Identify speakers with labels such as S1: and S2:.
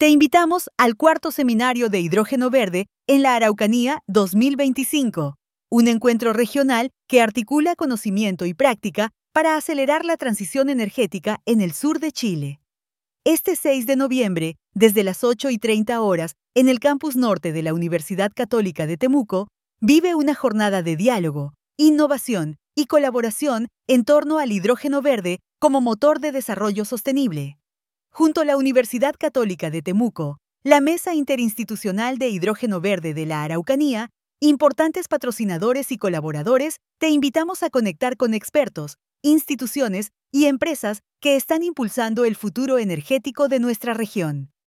S1: Te invitamos al cuarto seminario de hidrógeno verde en la Araucanía 2025, un encuentro regional que articula conocimiento y práctica para acelerar la transición energética en el sur de Chile. Este 6 de noviembre, desde las 8:30 horas, en el campus norte de la Universidad Católica de Temuco, vive una jornada de diálogo, innovación y colaboración en torno al hidrógeno verde como motor de desarrollo sostenible. Junto a la Universidad Católica de Temuco, la Mesa Interinstitucional de Hidrógeno Verde de la Araucanía, importantes patrocinadores y colaboradores, te invitamos a conectar con expertos, instituciones y empresas que están impulsando el futuro energético de nuestra región.